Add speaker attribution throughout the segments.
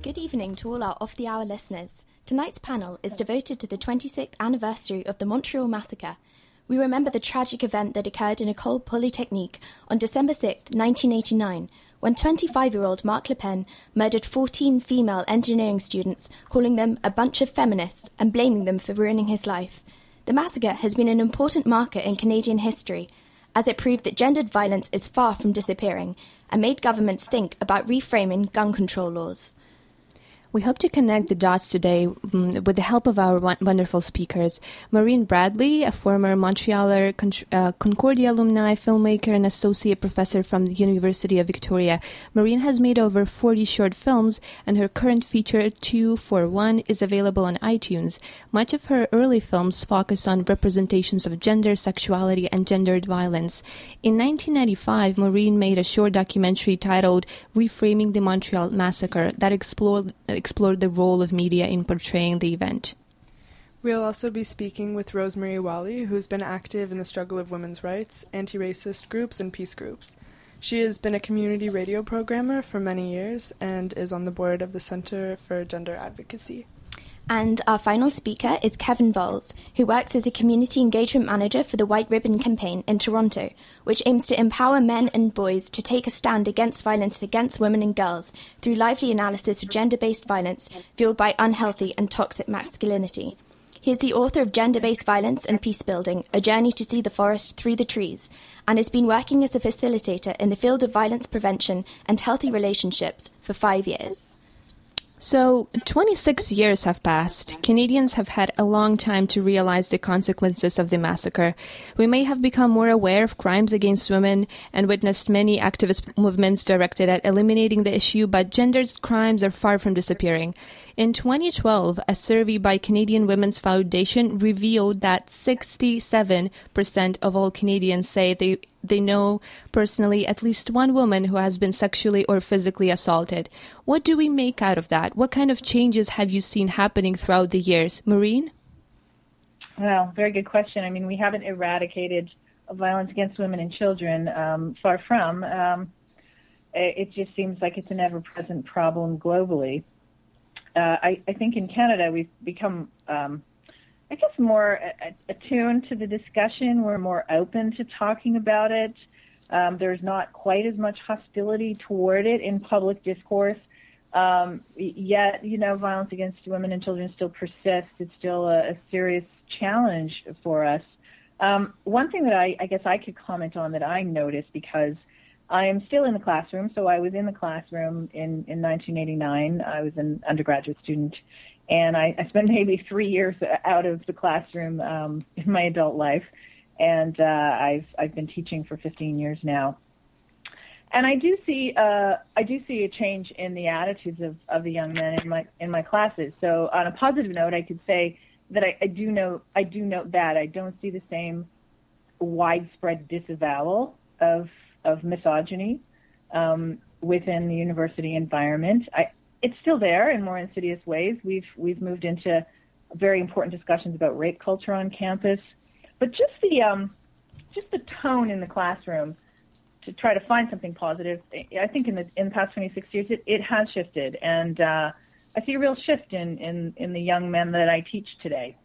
Speaker 1: Good evening to all our Off the Hour listeners. Tonight's panel is devoted to the 26th anniversary of the Montreal Massacre. We remember the tragic event that occurred in École Polytechnique on December 6, 1989, when 25-year-old Marc Le Pen murdered 14 female engineering students, calling them a bunch of feminists and blaming them for ruining his life. The massacre has been an important marker in Canadian history, as it proved that gendered violence is far from disappearing and made governments think about reframing gun control laws.
Speaker 2: We hope to connect the dots today with the help of our wonderful speakers. Maureen Bradley, a former Montrealer Concordia alumni, filmmaker and associate professor from the University of Victoria. Maureen has made over 40 short films, and her current feature, 2 for 1, is available on iTunes. Much of her early films focus on representations of gender, sexuality, and gendered violence. In 1995, Maureen made a short documentary titled Reframing the Montreal Massacre that explored the role of media in portraying the event.
Speaker 3: We'll also be speaking with Rosemary Wally, who's been active in the struggle of women's rights, anti-racist groups, and peace groups. She has been a community radio programmer for many years and is on the board of the Centre for Gender Advocacy.
Speaker 1: And our final speaker is Kevin Vols, who works as a community engagement manager for the White Ribbon Campaign in Toronto, which aims to empower men and boys to take a stand against violence against women and girls through lively analysis of gender-based violence fueled by unhealthy and toxic masculinity. He is the author of Gender-Based Violence and Peace Building, A Journey to See the Forest Through the Trees, and has been working as a facilitator in the field of violence prevention and healthy relationships for 5 years.
Speaker 2: So, 26 years have passed. Canadians have had a long time to realize the consequences of the massacre. We may have become more aware of crimes against women and witnessed many activist movements directed at eliminating the issue, but gendered crimes are far from disappearing. In 2012, a survey by Canadian Women's Foundation revealed that 67% of all Canadians say they know personally at least one woman who has been sexually or physically assaulted. What do we make out of that? What kind of changes have you seen happening throughout the years? Maureen?
Speaker 4: Well, very good question. I mean, we haven't eradicated violence against women and children, far from. It just seems like it's an ever-present problem globally. I think in Canada we've become, more attuned to the discussion. We're more open to talking about it. There's not quite as much hostility toward it in public discourse. Yet, violence against women and children still persists. It's still a serious challenge for us. One thing that I guess I could comment on that I noticed, because I am still in the classroom, so I was in the classroom in 1989. I was an undergraduate student, and I spent maybe 3 years out of the classroom in my adult life, and I've been teaching for 15 years now. And I do see a change in the attitudes of the young men in my classes. So on a positive note, I could say that I do note that I don't see the same widespread disavowal of misogyny within the university environment. It's still there in more insidious ways. We've moved into very important discussions about rape culture on campus, but just the tone in the classroom to try to find something positive. I think in the past 26 years it has shifted, and I see a real shift in the young men that I teach today.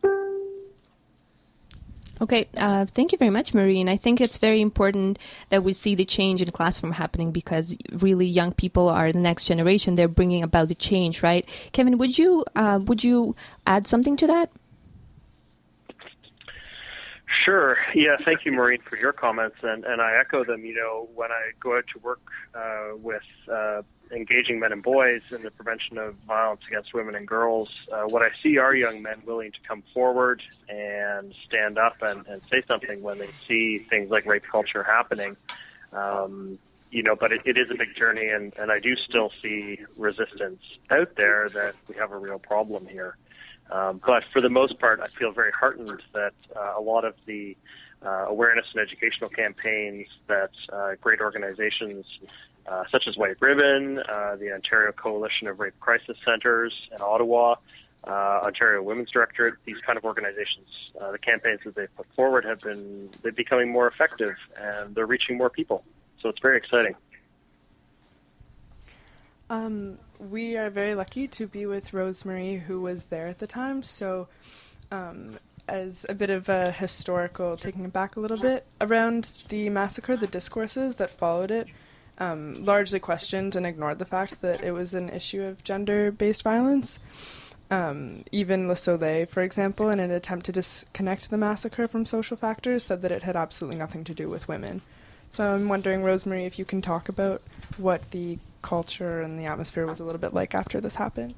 Speaker 2: Okay, thank you very much, Maureen. I think it's very important that we see the change in the classroom happening, because really young people are the next generation. They're bringing about the change, right? Kevin, would you add something to that?
Speaker 5: Sure. Yeah, thank you, Maureen, for your comments, and I echo them. When I go out to work with engaging men and boys in the prevention of violence against women and girls, what I see are young men willing to come forward and stand up and say something when they see things like rape culture happening. But it is a big journey, and I do still see resistance out there that we have a real problem here. But for the most part, I feel very heartened that a lot of the awareness and educational campaigns that great organizations such as White Ribbon, the Ontario Coalition of Rape Crisis Centers in Ottawa, Ontario Women's Directorate, these kind of organizations, the campaigns that they've put forward they're becoming more effective, and they're reaching more people. So it's very exciting.
Speaker 3: We are very lucky to be with Rosemary, who was there at the time. So as a bit of a historical, taking it back a little bit, around the massacre, the discourses that followed it largely questioned and ignored the fact that it was an issue of gender-based violence. Even Le Soleil, for example, in an attempt to disconnect the massacre from social factors, said that it had absolutely nothing to do with women. So I'm wondering, Rosemary, if you can talk about what the culture and the atmosphere was a little bit like after this happened.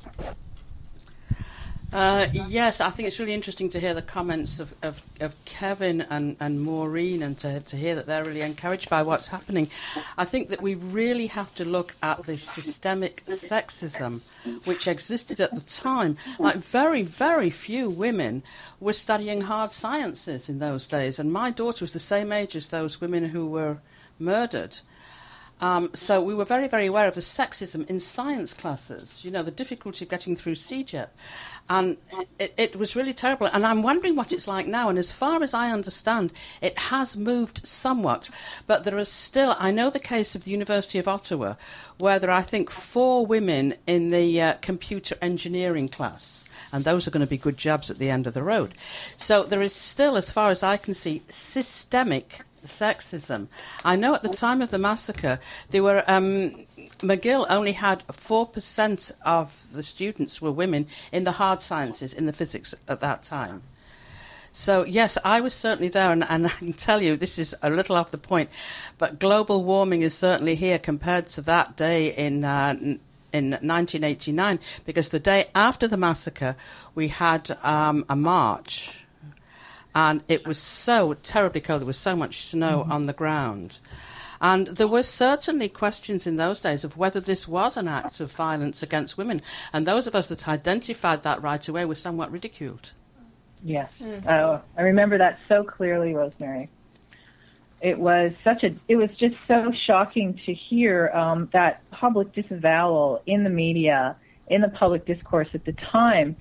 Speaker 6: Yes, I think it's really interesting to hear the comments of Kevin and Maureen, and to hear that they're really encouraged by what's happening. I think that we really have to look at the systemic sexism which existed at the time. Like, very, very few women were studying hard sciences in those days, and my daughter was the same age as those women who were murdered. So we were very, very aware of the sexism in science classes, the difficulty of getting through CEGEP. And it was really terrible. And I'm wondering what it's like now. And as far as I understand, it has moved somewhat. But there is still, I know the case of the University of Ottawa, where there are, I think, 4 women in the computer engineering class. And those are going to be good jobs at the end of the road. So there is still, as far as I can see, systemic sexism. I know at the time of the massacre, McGill only had 4% of the students were women in the hard sciences, in the physics at that time. So, yes, I was certainly there, and I can tell you, this is a little off the point, but global warming is certainly here compared to that day in 1989, because the day after the massacre, we had a march. And it was so terribly cold. There was so much snow on the ground. And there were certainly questions in those days of whether this was an act of violence against women. And those of us that identified that right away were somewhat ridiculed.
Speaker 4: Yes. I remember that so clearly, Rosemary. It was just so shocking to hear that public disavowal in the media, in the public discourse at the time.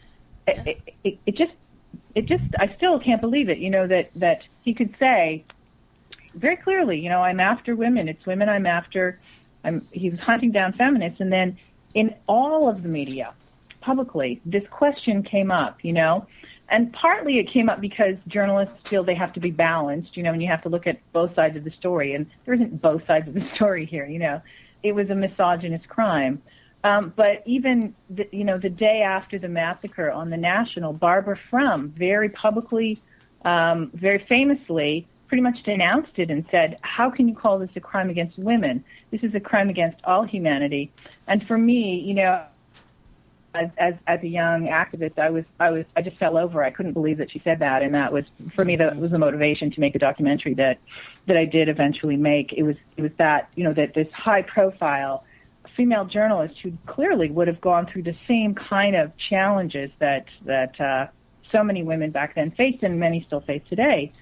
Speaker 4: I still can't believe it, that he could say very clearly, I'm after women. It's women I'm after. He was hunting down feminists. And then in all of the media, publicly, this question came up, and partly it came up because journalists feel they have to be balanced, and you have to look at both sides of the story. And there isn't both sides of the story here, It was a misogynist crime. But even, the day after the massacre on the National, Barbara Frum very publicly, very famously, pretty much denounced it and said, how can you call this a crime against women? This is a crime against all humanity. And for me, as a young activist, I just fell over. I couldn't believe that she said that. And that was, for me, that was the motivation to make the documentary that I did eventually make. It was that, that this high profile female journalist who clearly would have gone through the same kind of challenges that so many women back then faced and many still face today,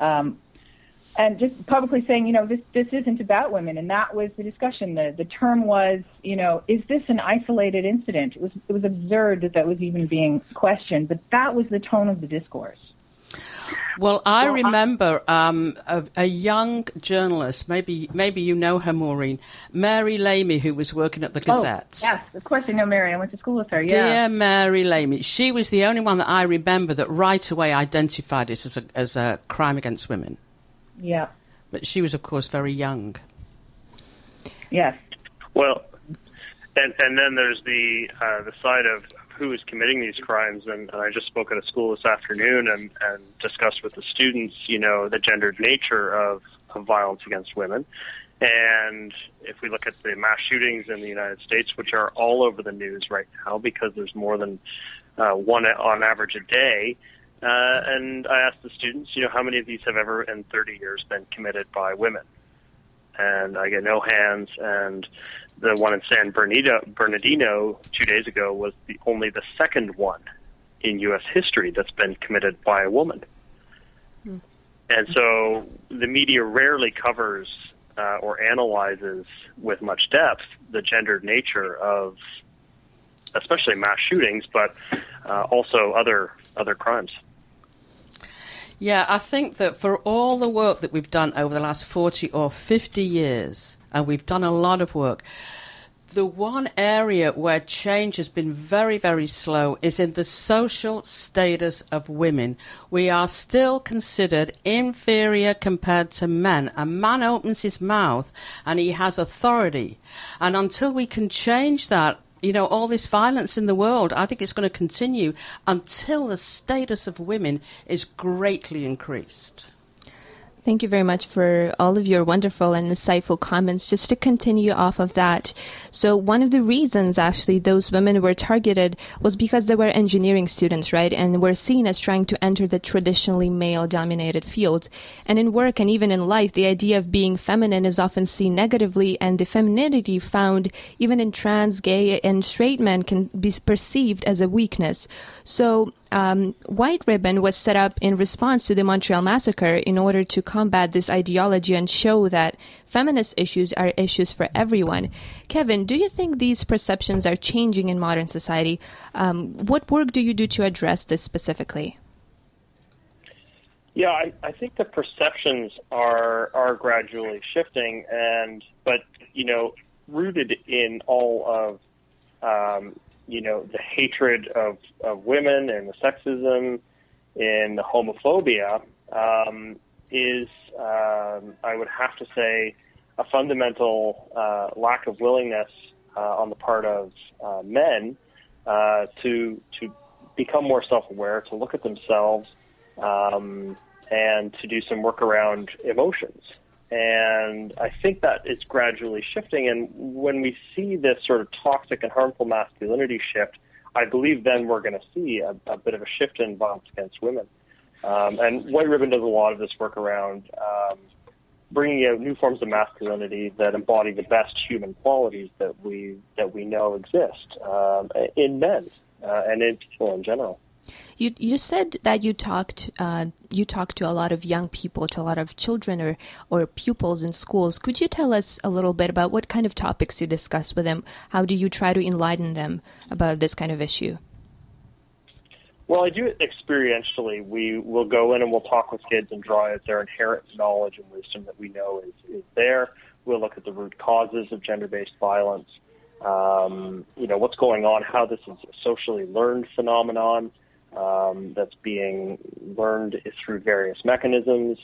Speaker 4: and just publicly saying, this isn't about women, and that was the discussion. The term was, is this an isolated incident? It was absurd that was even being questioned, but that was the tone of the discourse.
Speaker 6: Well, I remember a young journalist, maybe you know her, Maureen, Mary Lamy, who was working at the Gazette.
Speaker 4: Oh, yes, of course I know Mary. I went to school with her,
Speaker 6: Dear Mary Lamy. She was the only one that I remember that right away identified it as a crime against women.
Speaker 4: Yeah.
Speaker 6: But she was, of course, very young.
Speaker 4: Yes.
Speaker 5: Well, and then there's the side of who is committing these crimes, and I just spoke at a school this afternoon and discussed with the students, the gendered nature of violence against women. And if we look at the mass shootings in the United States, which are all over the news right now because there's more than one on average a day, and I asked the students, how many of these have ever in 30 years been committed by women? And I get no hands, and the one in San Bernardino 2 days ago was only the second one in U.S. history that's been committed by a woman. And so the media rarely covers or analyzes with much depth the gendered nature of especially mass shootings, but also other crimes.
Speaker 6: Yeah, I think that for all the work that we've done over the last 40 or 50 years, and we've done a lot of work, The one area where change has been very, very slow is in the social status of women. We are still considered inferior compared to men. A man opens his mouth and he has authority. And until we can change that, all this violence in the world, I think it's going to continue until the status of women is greatly increased.
Speaker 2: Thank you very much for all of your wonderful and insightful comments. Just to continue off of that, so one of the reasons actually those women were targeted was because they were engineering students, right? And were seen as trying to enter the traditionally male-dominated fields. And in work and even in life, the idea of being feminine is often seen negatively, and the femininity found even in trans, gay, and straight men can be perceived as a weakness. So White Ribbon was set up in response to the Montreal Massacre in order to combat this ideology and show that feminist issues are issues for everyone. Kevin, do you think these perceptions are changing in modern society? What work do you do to address this specifically?
Speaker 5: Yeah, I think the perceptions are gradually shifting, but rooted in all of the hatred of women and the sexism and the homophobia is, I would have to say, a fundamental lack of willingness on the part of men to become more self-aware, to look at themselves, and to do some work around emotions. And I think that it's gradually shifting. And when we see this sort of toxic and harmful masculinity shift, I believe then we're going to see a bit of a shift in violence against women. And White Ribbon does a lot of this work around bringing out new forms of masculinity that embody the best human qualities that we know exist in men and in people in general.
Speaker 2: You said that you talked to a lot of young people, to a lot of children or pupils in schools. Could you tell us a little bit about what kind of topics you discuss with them? How do you try to enlighten them about this kind of issue?
Speaker 5: Well, I do it experientially. We will go in and we'll talk with kids and draw out their inherent knowledge and wisdom that we know is there. We'll look at the root causes of gender-based violence, what's going on, how this is a socially learned phenomenon. That's being learned through various mechanisms.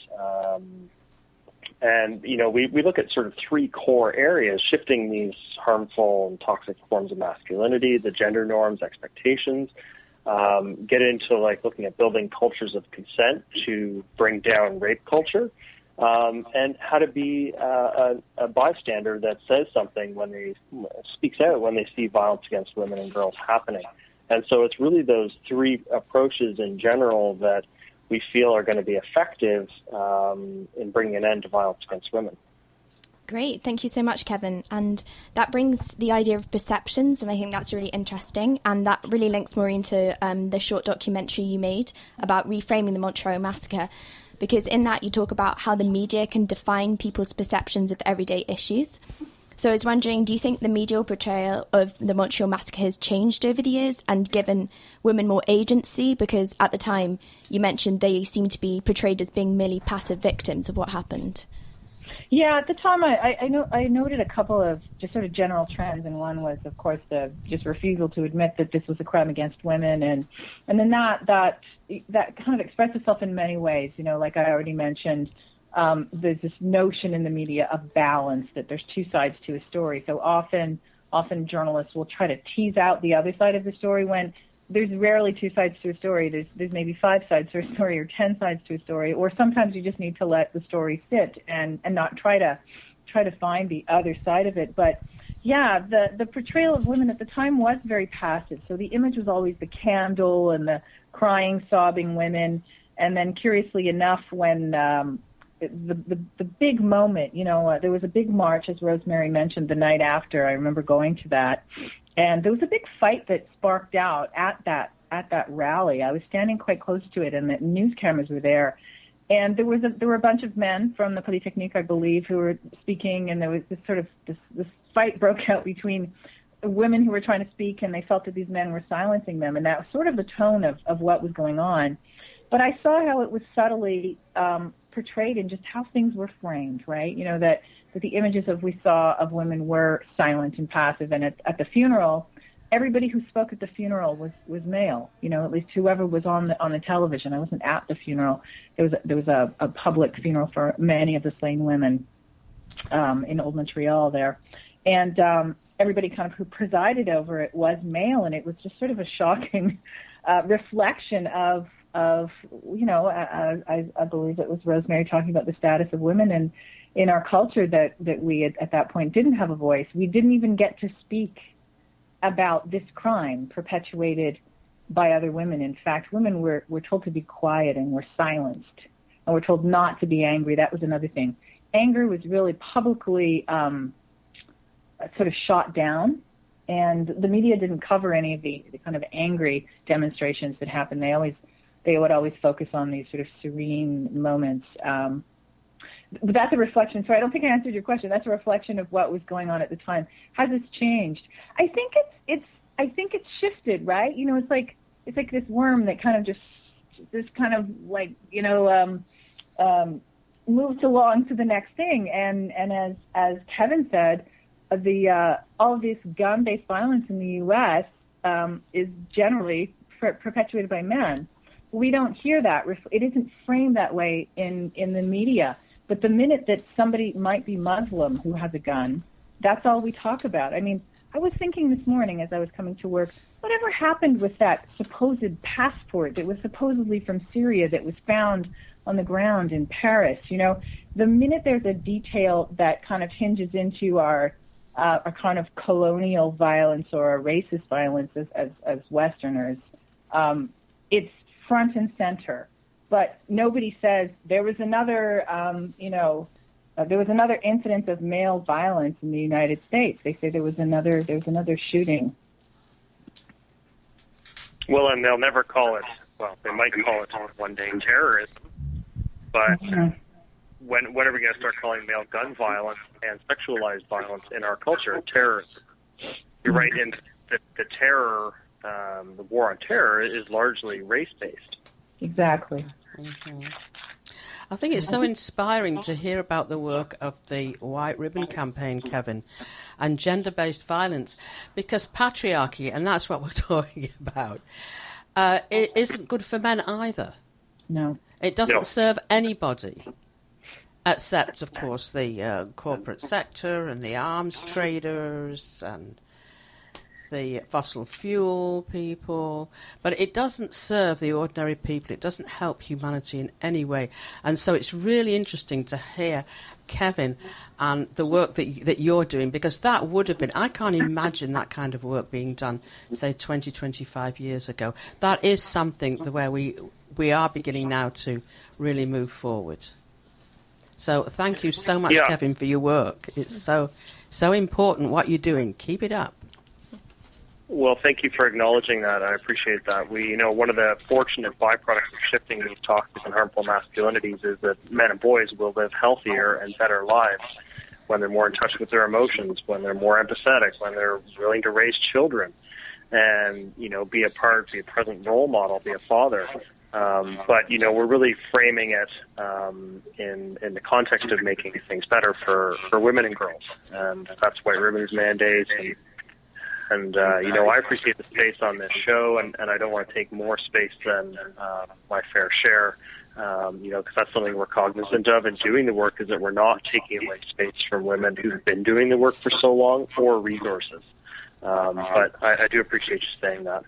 Speaker 5: We look at sort of three core areas, shifting these harmful and toxic forms of masculinity, the gender norms, expectations, get into looking at building cultures of consent to bring down rape culture, and how to be a bystander that says something when they speaks out when they see violence against women and girls happening. And so it's really those three approaches in general that we feel are going to be effective in bringing an end to violence against women.
Speaker 1: Great. Thank you so much, Kevin. And that brings the idea of perceptions, and I think that's really interesting. And that really links, Maureen, to the short documentary you made about reframing the Montreal Massacre, because in that you talk about how the media can define people's perceptions of everyday issues. So I was wondering, do you think the media portrayal of the Montreal Massacre has changed over the years and given women more agency? Because at the time, you mentioned they seemed to be portrayed as being merely passive victims of what happened.
Speaker 4: Yeah, at the time, I noted a couple of just sort of general trends, and one was, of course, the just refusal to admit that this was a crime against women, and then that kind of expressed itself in many ways. Like I already mentioned. There's this notion in the media of balance, that there's two sides to a story. So often journalists will try to tease out the other side of the story when there's rarely two sides to a story. There's maybe 5 sides to a story or 10 sides to a story, or sometimes you just need to let the story sit and not try to find the other side of it. But yeah, the portrayal of women at the time was very passive. So the image was always the candle and the crying, sobbing women. And then curiously enough, when the big moment, there was a big march, as Rosemary mentioned, the night after. I remember going to that, and there was a big fight that sparked out at that rally. I was standing quite close to it, and the news cameras were there, and there were a bunch of men from the Polytechnique, I believe, who were speaking, and there was this fight broke out between women who were trying to speak, and they felt that these men were silencing them, and that was sort of the tone of what was going on. But I saw how it was subtly portrayed in just how things were framed, right? That But the images we saw of women were silent and passive. And at the funeral, everybody who spoke at the funeral was male. At least whoever was on the television. I wasn't at the funeral. There was a public funeral for many of the slain women in Old Montreal there, and everybody kind of who presided over it was male, and it was just sort of a shocking reflection of I believe it was Rosemary talking about the status of women in our culture that we at that point didn't have a voice. We didn't even get to speak about this crime perpetuated by other women. In fact, women were told to be quiet and were silenced, and were told not to be angry. That was another thing. Anger was really publicly sort of shot down, and the media didn't cover any of the kind of angry demonstrations that happened. They would always focus on these sort of serene moments. But that's a reflection. So I don't think I answered your question. That's a reflection of what was going on at the time. Has this changed? I think it's shifted, right? It's like this worm that kind of just moves along to the next thing. And as Kevin said, all of this gun-based violence in the U.S. Is generally perpetuated by men. We don't hear that. It isn't framed that way in the media. But the minute that somebody might be Muslim who has a gun, that's all we talk about. I mean, I was thinking this morning as I was coming to work, whatever happened with that supposed passport that was supposedly from Syria that was found on the ground in Paris? The minute there's a detail that kind of hinges into our kind of colonial violence or our racist violence as Westerners, it's front and center. But nobody says there was another, there was another incident of male violence in the United States. They say there was another shooting.
Speaker 5: Well, and they'll never call it. Well, they might call it one day terrorism, but when are we going to start calling male gun violence and sexualized violence in our culture terrorism? You're right. In the terror, the war on terror is largely race-based.
Speaker 4: Exactly.
Speaker 6: Mm-hmm. I think it's so inspiring to hear about the work of the White Ribbon Campaign, Kevin, and gender-based violence, because patriarchy, and that's what we're talking about, it isn't good for men either.
Speaker 4: No.
Speaker 6: It doesn't serve anybody, except, of course, the corporate sector and the arms traders and the fossil fuel people, but it doesn't serve the ordinary people. It doesn't help humanity in any way. And so it's really interesting to hear, Kevin, and the work that you're doing, because that would have been, I can't imagine that kind of work being done, say, 20, 25 years ago. That is something where we are beginning now to really move forward. So thank you so much, Kevin, for your work. It's so important what you're doing. Keep it up.
Speaker 5: Well, thank you for acknowledging that. I appreciate that. One of the fortunate byproducts of shifting these toxic and harmful masculinities is that men and boys will live healthier and better lives when they're more in touch with their emotions, when they're more empathetic, when they're willing to raise children and, be a present role model, be a father. But we're really framing it in the context of making things better for women and girls. And that's White Ribbon's mandate. And I appreciate the space on this show, and I don't want to take more space than my fair share, because that's something we're cognizant of in doing the work, is that we're not taking away space from women who've been doing the work for so long or resources. But I do appreciate you saying that.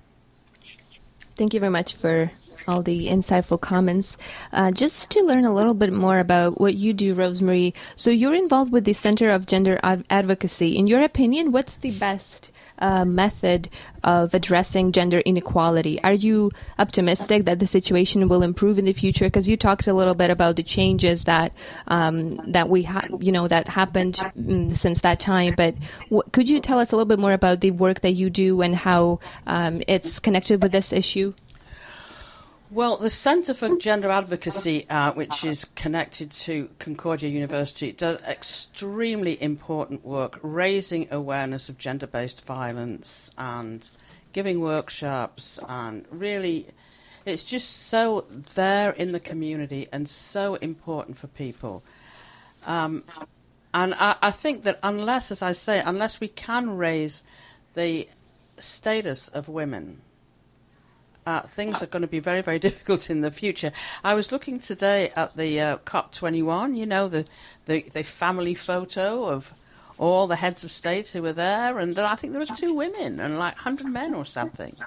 Speaker 2: Thank you very much for all the insightful comments. Just to learn a little bit more about what you do, Rosemary. So you're involved with the Center of Gender Advocacy. In your opinion, what's the best method of addressing gender inequality? Are you optimistic that the situation will improve in the future? Because you talked a little bit about the changes that that happened since that time. But could you tell us a little bit more about the work that you do and how it's connected with this issue?
Speaker 6: Well, the Centre for Gender Advocacy, which is connected to Concordia University, does extremely important work raising awareness of gender-based violence and giving workshops, and really it's just so there in the community and so important for people. And And I think that unless we can raise the status of women, things are going to be very, very difficult in the future. I was looking today at the COP21, you know, the family photo of all the heads of state who were there, and I think there were 2 women and like 100 men or something.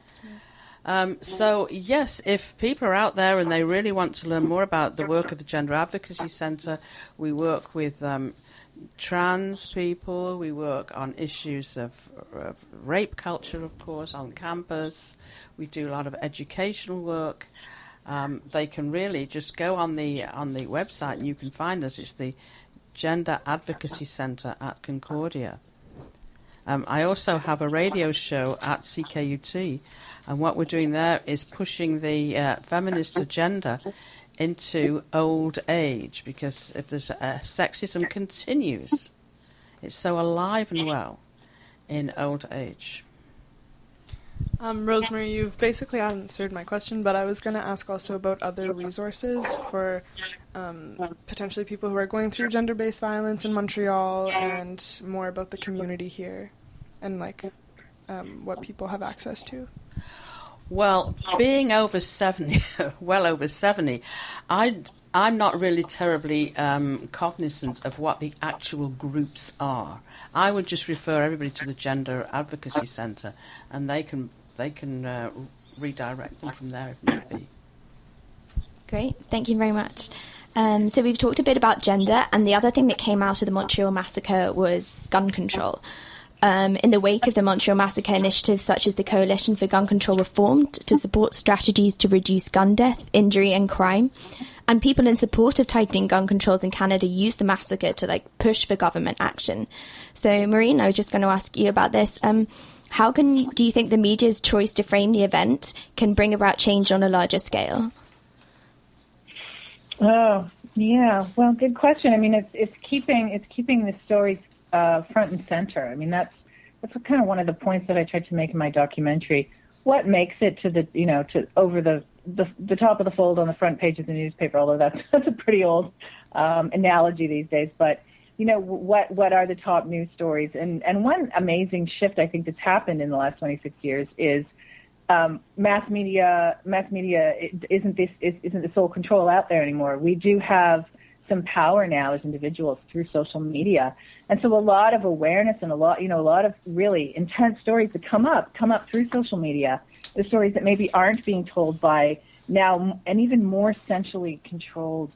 Speaker 6: So, yes, if people are out there and they really want to learn more about the work of the Gender Advocacy Centre, we work with trans people, we work on issues of rape culture, of course, on campus. We do a lot of educational work. They can really just go on the website and you can find us. It's the Gender Advocacy Centre at Concordia. I also have a radio show at CKUT, and what we're doing there is pushing the feminist agenda into old age, because if there's sexism continues, it's so alive and well in old age.
Speaker 3: Rosemary, you've basically answered my question, but I was going to ask also about other resources for potentially people who are going through gender-based violence in Montreal, and more about the community here and what people have access to.
Speaker 6: Well, being over 70, well over 70, I'm not really terribly cognizant of what the actual groups are. I would just refer everybody to the Gender Advocacy Centre, and they can redirect them from there if need be.
Speaker 1: Great, thank you very much. So we've talked a bit about gender, and the other thing that came out of the Montreal massacre was gun control. In the wake of the Montreal massacre, initiatives such as the Coalition for Gun Control were formed to support strategies to reduce gun death, injury and crime. And people in support of tightening gun controls in Canada used the massacre to push for government action. So, Maureen, I was just going to ask you about this. How do you think the media's choice to frame the event can bring about change on a larger scale?
Speaker 4: Oh, yeah. Well, good question. I mean, it's keeping the stories front and center. I mean, that's kind of one of the points that I tried to make in my documentary. What makes it to to over the top of the fold on the front page of the newspaper? Although that's a pretty old analogy these days. But what are the top news stories? And one amazing shift I think that's happened in the last 26 years is mass media isn't the sole control out there anymore. We do have some power now as individuals through social media, and so a lot of awareness and a lot of really intense stories that come up through social media. The stories that maybe aren't being told by now an even more centrally controlled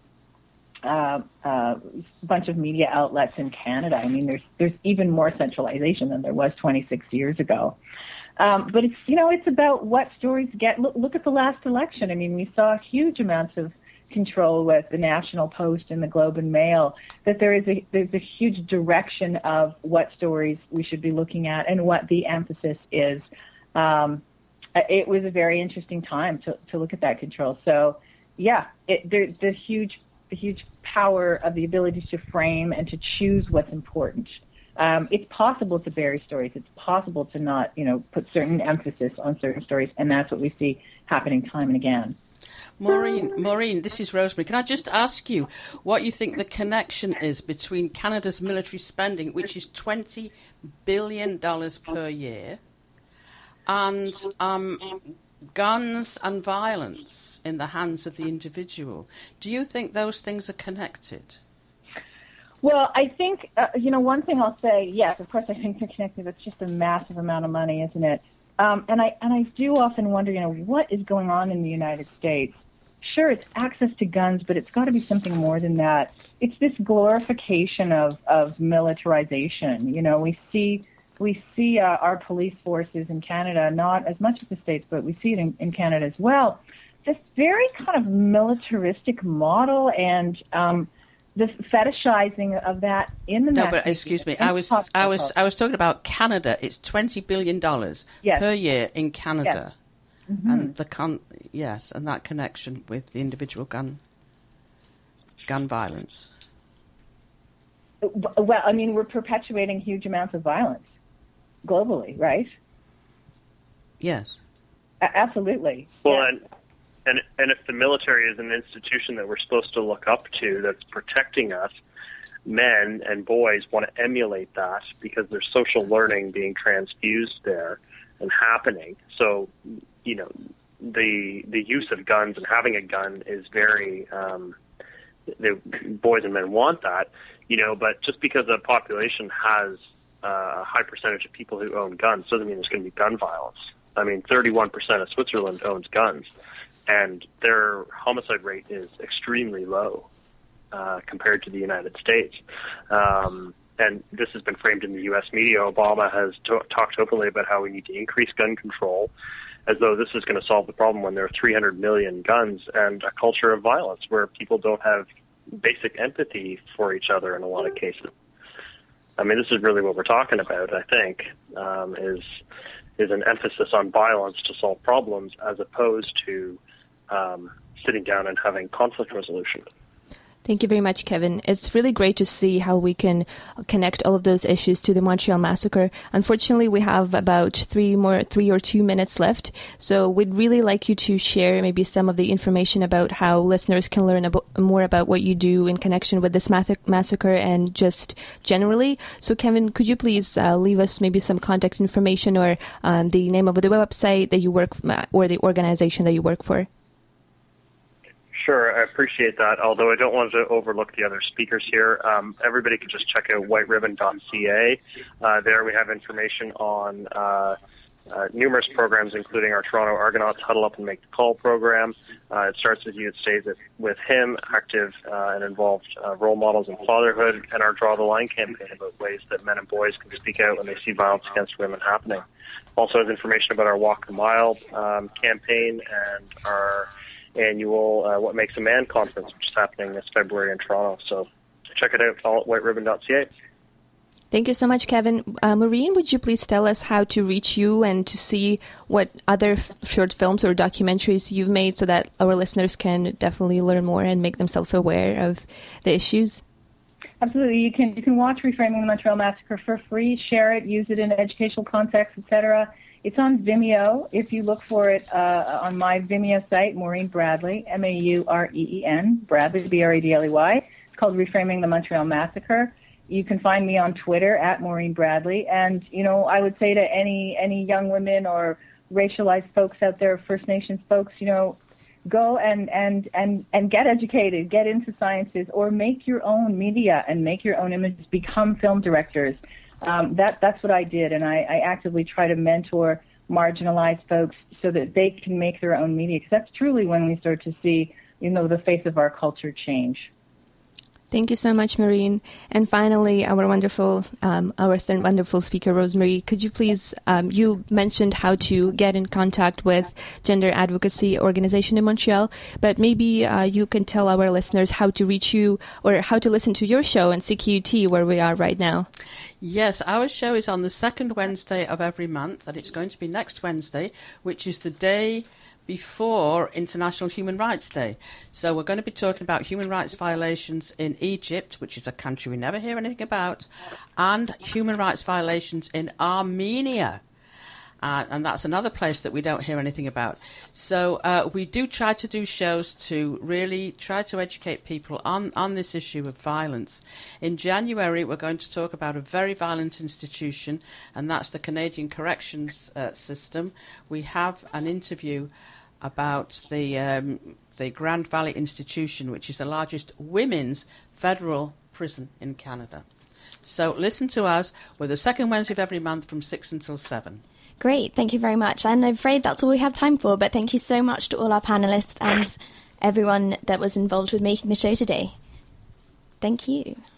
Speaker 4: bunch of media outlets in Canada. I mean, there's even more centralization than there was 26 years ago. But it's about what stories get. Look at the last election. I mean, we saw huge amounts of control with the National Post and the Globe and Mail, that there's a huge direction of what stories we should be looking at and what the emphasis is. It was a very interesting time to look at that control. So, yeah, the huge power of the ability to frame and to choose what's important. It's possible to bury stories. It's possible to not, put certain emphasis on certain stories, and that's what we see happening time and again.
Speaker 6: Maureen, this is Rosemary. Can I just ask you what you think the connection is between Canada's military spending, which is $20 billion per year, and guns and violence in the hands of the individual? Do you think those things are connected?
Speaker 4: Well, I think, one thing I'll say, yes, of course I think they're connected. It's just a massive amount of money, isn't it? And I do often wonder, what is going on in the United States? Sure, it's access to guns, but it's got to be something more than that. It's this glorification of militarization. We see our police forces in Canada, not as much as the States, but we see it in Canada as well. This very kind of militaristic model and the fetishizing of that in the
Speaker 6: no, but excuse me, I was talking about Canada. It's $20 billion per year in Canada, and and that connection with the individual gun violence.
Speaker 4: Well, I mean, we're perpetuating huge amounts of violence globally, right?
Speaker 6: Yes,
Speaker 4: absolutely.
Speaker 5: Well, yeah. And if the military is an institution that we're supposed to look up to, that's protecting us, men and boys want to emulate that because there's social learning being transfused there and happening. So, you know, the use of guns and having a gun is very, the boys and men want that, you know, but just because a population has a high percentage of people who own guns doesn't mean there's going to be gun violence. I mean, 31% of Switzerland owns guns, and their homicide rate is extremely low compared to the United States. And this has been framed in the U.S. media. Obama has talked openly about how we need to increase gun control, as though this is going to solve the problem when there are 300 million guns and a culture of violence where people don't have basic empathy for each other in a lot of cases. I mean, this is really what we're talking about, I think, is an emphasis on violence to solve problems as opposed to sitting down and having conflict resolution.
Speaker 2: Thank you very much, Kevin. It's really great to see how we can connect all of those issues to the Montreal Massacre. Unfortunately, we have about 3 or 2 minutes left, so we'd really like you to share maybe some of the information about how listeners can learn more about what you do in connection with this massacre and just generally. So, Kevin, could you please leave us maybe some contact information or the name of the website that you work or the organization that you work for?
Speaker 5: Sure, I appreciate that, although I don't want to overlook the other speakers here. Everybody can just check out whiteribbon.ca. There we have information on numerous programs, including our Toronto Argonauts Huddle Up and Make the Call program. It starts with You, It Stays with Him, active and involved role models in fatherhood, and our Draw the Line campaign about ways that men and boys can speak out when they see violence against women happening. Also has information about our Walk the Mile campaign and our annual What Makes a Man conference, which is happening this February in Toronto. So check it out, all at whiteribbon.ca.
Speaker 2: Thank you so much, Kevin. Maureen, would you please tell us how to reach you and to see what other short films or documentaries you've made so that our listeners can definitely learn more and make themselves aware of the issues?
Speaker 4: Absolutely. You can watch Reframing the Montreal Massacre for free, share it, use it in educational context, etc. It's on Vimeo. If you look for it on my Vimeo site, Maureen Bradley, Maureen, Bradley, Bradley. It's called Reframing the Montreal Massacre. You can find me on Twitter at Maureen Bradley. And, you know, I would say to any young women or racialized folks out there, First Nations folks, you know, go and get educated, get into sciences, or make your own media and make your own images, become film directors. That's what I did, and I actively try to mentor marginalized folks so that they can make their own media, because that's truly when we start to see, you know, the face of our culture change.
Speaker 2: Thank you so much, Maureen. And finally, our third wonderful speaker, Rosemary, could you please, you mentioned how to get in contact with gender advocacy organization in Montreal, but maybe you can tell our listeners how to reach you or how to listen to your show in CQUT, where we are right now.
Speaker 6: Yes, our show is on the second Wednesday of every month, and it's going to be next Wednesday, which is the day before International Human Rights Day. So we're going to be talking about human rights violations in Egypt, which is a country we never hear anything about, and human rights violations in Armenia. And that's another place that we don't hear anything about. So we do try to do shows to really try to educate people on this issue of violence. In January, we're going to talk about a very violent institution, and that's the Canadian Corrections System. We have an interview about the Grand Valley Institution, which is the largest women's federal prison in Canada. So listen to us. We're the second Wednesday of every month from 6 until 7.
Speaker 1: Great, thank you very much. And I'm afraid that's all we have time for, but thank you so much to all our panellists and everyone that was involved with making the show today. Thank you.